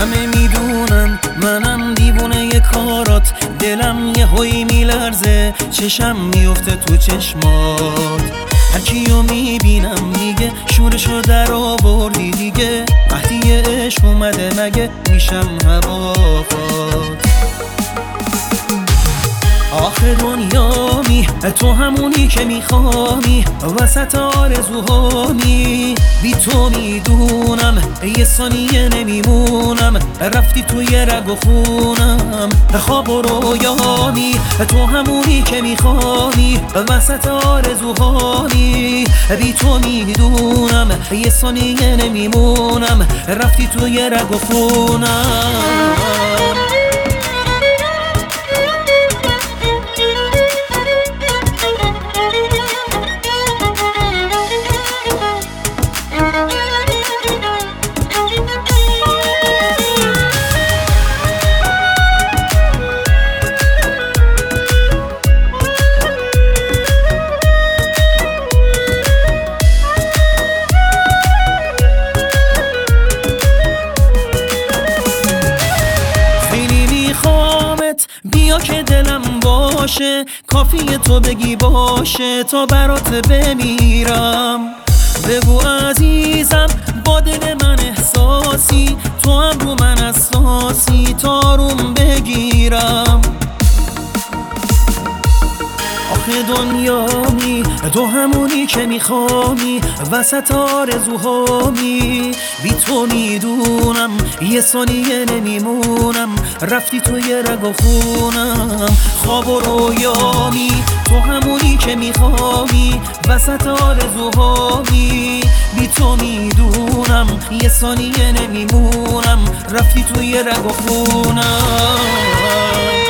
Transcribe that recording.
همه میدونن منم دیوونه کارات، دلم یه هوی میلرزه، چشم میفته تو چشمات. هرکیو میبینم میگه شورشو در آوردی دیگه، وقتی عشق اومده مگه میشم هوافات. آخه دنیامی تو همونی که میخوامی، وسط آرزوهامی. بی تو میدونم یه ثانیه نمیمونم، رفتی توی رگ و خونم. خواب و رویامی تو همونی که میخوامی، وسط آرزوهامی. بی تو میدونم یه ثانیه نمیمونم، رفتی توی رگ و خونم. بیا که دلم باشه، کافیه تو بگی باشه تا برات بمیرم. بگو عزیزم با دل من احساسی، تو هم رو من اساسی تا آروم بگیرم. آخه دنیامی تو همونی که میخوامی، وسط آرزوهامی. بی تو میدونم یه ثانیه نمیمونم، رفتی توی رگ و خونم. خواب و رویامی تو همونی که میخوامی، وسط آرزوهامی. بی تو میدونم یه ثانیه نمیمونم، رفتی توی رگ و خونم.